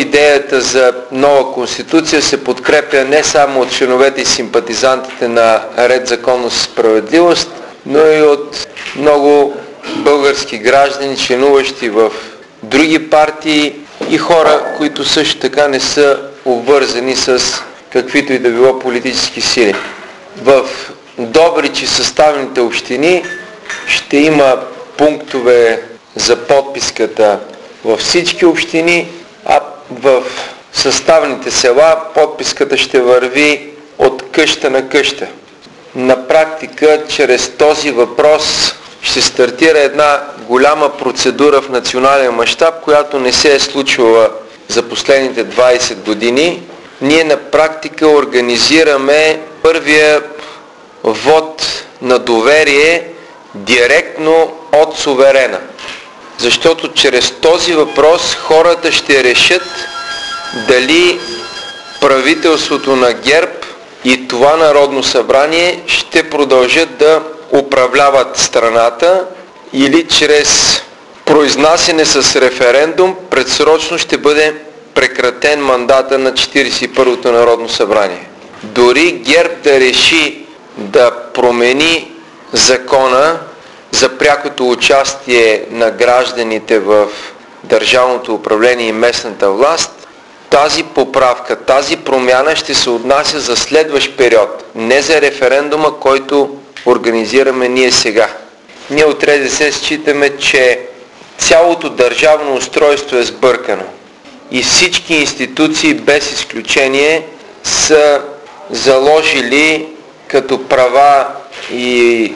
идеята за нова конституция се подкрепя не само от членовете и симпатизантите на Ред, законност и справедливост, но и от много български граждани, членуващи в други партии и хора, които също така не са обвързани с каквито и да било политически сили. В Добрич и съставните общини ще има пунктове за подписката във всички общини, а в съставните села подписката ще върви от къща на къща. На практика, чрез този въпрос ще стартира една голяма процедура в национален мащаб, която не се е случвала за последните 20 години. Ние на практика организираме първия вод на доверие директно от суверена. Защото чрез този въпрос хората ще решат дали правителството на ГЕРБ и това Народно събрание ще продължат да управляват страната или чрез произнасяне с референдум предсрочно ще бъде прекратен мандата на 41-то Народно събрание. Дори ГЕРБ да реши да промени закона за прякото участие на гражданите в държавното управление и местната власт, тази поправка, тази промяна ще се отнася за следващ период, не за референдума, който организираме ние сега. Ние от РДС считаме, че цялото държавно устройство е сбъркано и всички институции без изключение са заложили като права и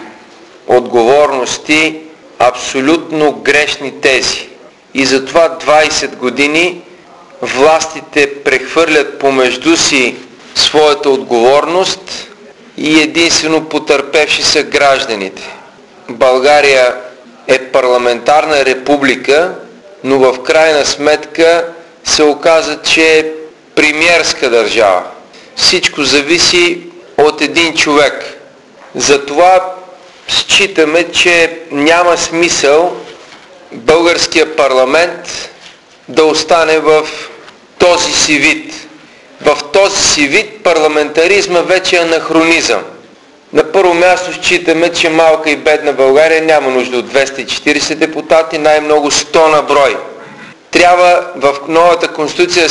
отговорности абсолютно грешни тези. И затова 20 години властите прехвърлят помежду си своята отговорност и единствено потърпевши са гражданите. България е парламентарна република, но в крайна сметка се оказа, че е премиерска държава. Всичко зависи от един човек. Затова считаме, че няма смисъл българския парламент да остане в този си вид. В този си вид парламентаризма вече е анахронизъм. На първо място считаме, че малка и бедна България няма нужда от 240 депутати, най-много 100 на брой. Трябва в новата конституция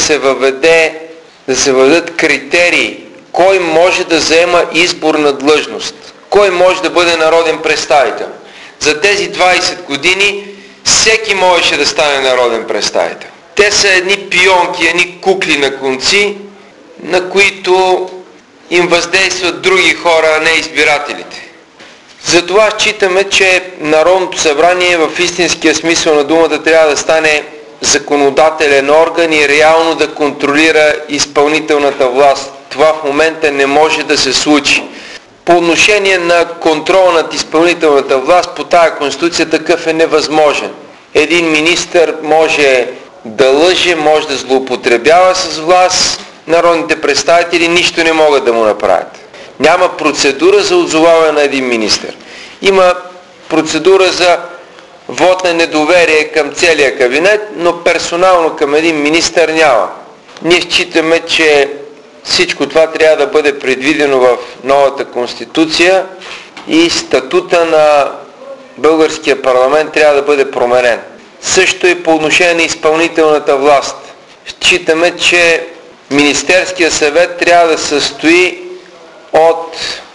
да се въведат критерии, кой може да заема изборна длъжност, кой може да бъде народен представител. За тези 20 години всеки можеше да стане народен представител. Те са едни пионки, едни кукли на конци, на които им въздействат други хора, а не избирателите. Затова считаме, че Народното събрание в истинския смисъл на думата трябва да стане законодателен орган и реално да контролира изпълнителната власт. Това в момента не може да се случи. По отношение на контрол над изпълнителната власт, по тая конституция такъв е невъзможен. Един министър може да лъже, може да злоупотребява с власт, народните представители нищо не могат да му направят. Няма процедура за отзоваване на един министър. Има процедура за вод на недоверие към целия кабинет, но персонално към един министър няма. Ние считаме, че всичко това трябва да бъде предвидено в новата конституция и статута на българския парламент трябва да бъде променен. Също и по отношение на изпълнителната власт. Считаме, че Министерския съвет трябва да състои от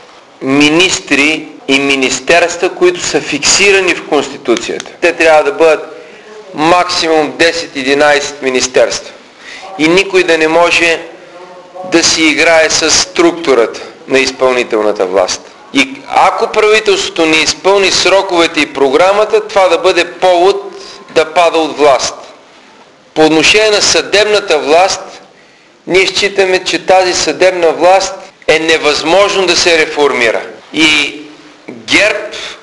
министри и министерства, които са фиксирани в Конституцията. Те трябва да бъдат максимум 10-11 министерства. И никой да не може да си играе с структурата на изпълнителната власт. И ако правителството не изпълни сроковете и програмата, това да бъде повод да пада от власт. По отношение на съдебната власт, ние считаме, че тази съдебна власт е невъзможно да се реформира. И ГЕРБ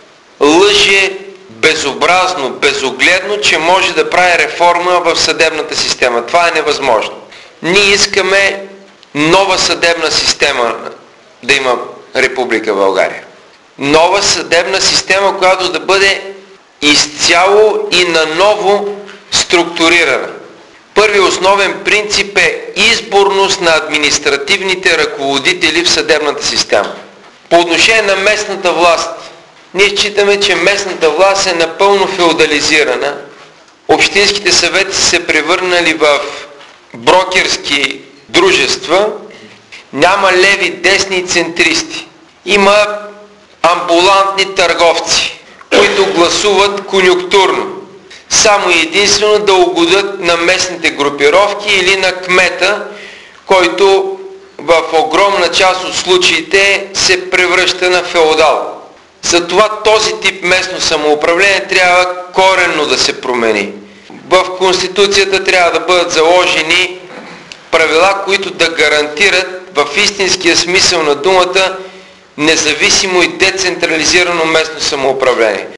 лъже безобразно, безогледно, че може да прави реформа в съдебната система. Това е невъзможно. Ние искаме нова съдебна система да има Република България. Нова съдебна система, която да бъде изцяло и наново структурирана. Първият основен принцип е изборност на административните ръководители в съдебната система. По отношение на местната власт, ние считаме, че местната власт е напълно феодализирана. Общинските съвети са се превърнали в брокерски дружества. Няма леви, десни и центристи. Има амбулантни търговци, които гласуват конюнктурно. Само и единствено да угодят на местните групировки или на кмета, който в огромна част от случаите се превръща на феодал. Затова този тип местно самоуправление трябва коренно да се промени. В Конституцията трябва да бъдат заложени правила, които да гарантират в истинския смисъл на думата независимо и децентрализирано местно самоуправление.